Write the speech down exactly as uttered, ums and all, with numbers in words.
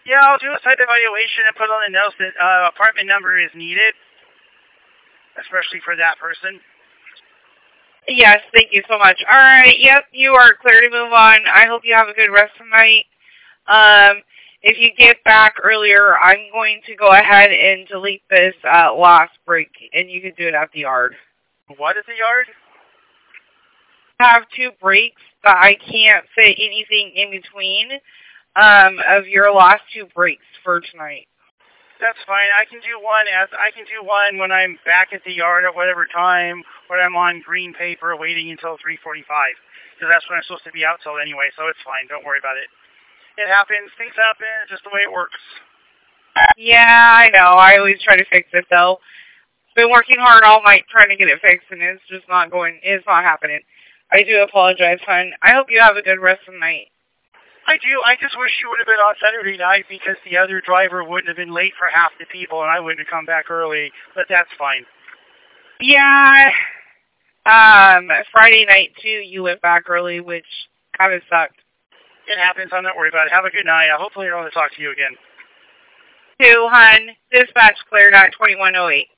Yeah, I'll do a site evaluation and put on the notes that uh, apartment number is needed, especially for that person. Yes, thank you so much. All right, yep, you are clear to move on. I hope you have a good rest of the night. Um, if you get back earlier, I'm going to go ahead and delete this uh, last break, and you can do it at the yard. What is the yard? I have two breaks, but I can't say anything in between um, of your last two breaks for tonight. That's fine. I can do one as I can do one when I'm back at the yard at whatever time, when I'm on green paper waiting until three forty-five, because that's when I'm supposed to be out till anyway. So it's fine. Don't worry about it. It happens. Things happen. It's just the way it works. Yeah, I know. I always try to fix it though. Been working hard all night trying to get it fixed, and it's just not going. It's not happening. I do apologize, hon. I hope you have a good rest of the night. I do. I just wish you would have been on Saturday night because the other driver wouldn't have been late for half the people, and I wouldn't have come back early. But that's fine. Yeah. Um, Friday night too. You went back early, which kind of sucked. It happens. I'm not worried about it. Have a good night. I hopefully I don't have to talk to you again. Two, hon. Dispatch cleared at twenty-one oh eight.